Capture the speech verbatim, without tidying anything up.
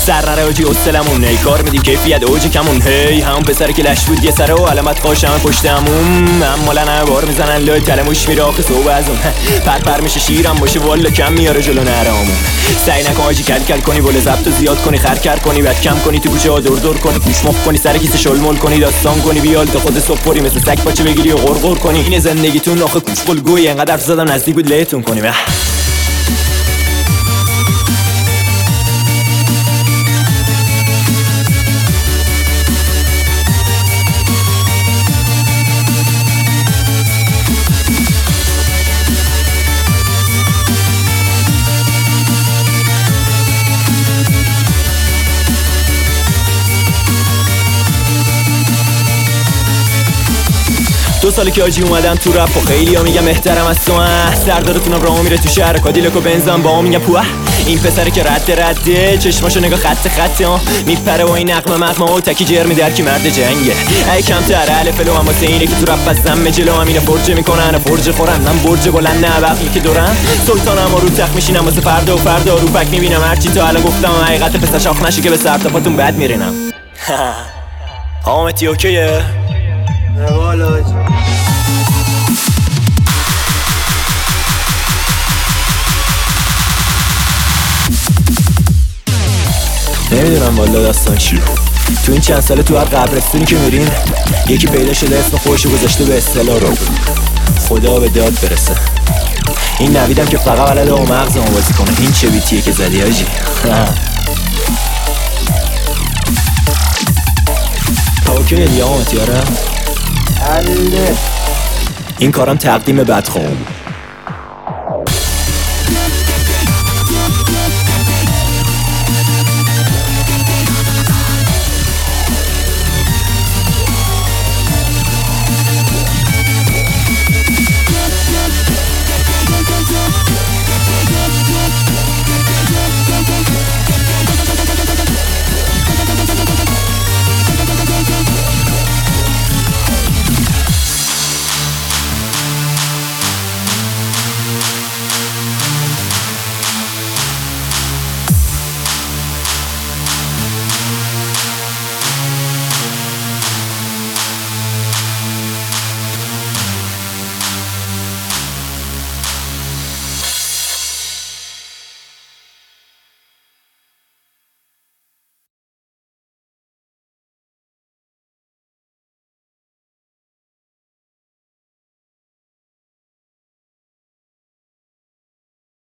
سر نره آجی اصلمون ای کار میدیم کیفیت اوج کمون هی همون پسره که لش بود یه سره و علامت قاش همه پشت همون هم مالا نه بار میزنن لای کلموش میره آخه صوب از اون پر پر میشه شیرم باشه والا کم میاره جلو نرامون سعی نکن آجی کل کل کنی ول ضبط زیاد کنی خر کر کنی بعد کم کنی تو کوچه ها دور دور کنی گوش مخ کنی سر کیسه شلمول کنی داستان کنی بیال تا خود صبح پوری مثل سگ پاچه بگیری و غرغر کنی این زندگیتون آخه کوچ گوی انقدر زدم نزدیک بود لیتون کنیم. دو ساله که آجی اومدم تو رپ و خیلی ها میگم احترم از تو سردارتونم راه میره تو شهر کادیلک و بنزم با میگم پوه این پسره که رد رده چشماشو نگاه خط خط ها میپره و این نقمه مقمه و تکی جرمی در کی مرد جنگه ای کم تر الف لو هم واسه اینه که تو رپ بزنم جلو هم اینه فرجه میکنن فرجه خورن من برج بلند نه وقتی که دورم سلطانم و رو تخت میشینم واسه فردا و فردا رو پک میبینم هرچی تا الان گفتم حقیقت پسر شاخ نشه که به سر تا پاتون بد میرینم. حامتی اوکیه؟ والا نمیدونم والا داستان چی تو این چند ساله تو هر قبرستونی که میرین یکی پیدا شده اسم خودشو گذاشته به اصطلاح رو خدا به داد برسه. این نویدم که فقط بلده و مغزمو بازی کنه. این چه بیتیه که زدی آجی؟ اوکی دیگه آمتی آره؟ حله این کارم تقدیم بدخوام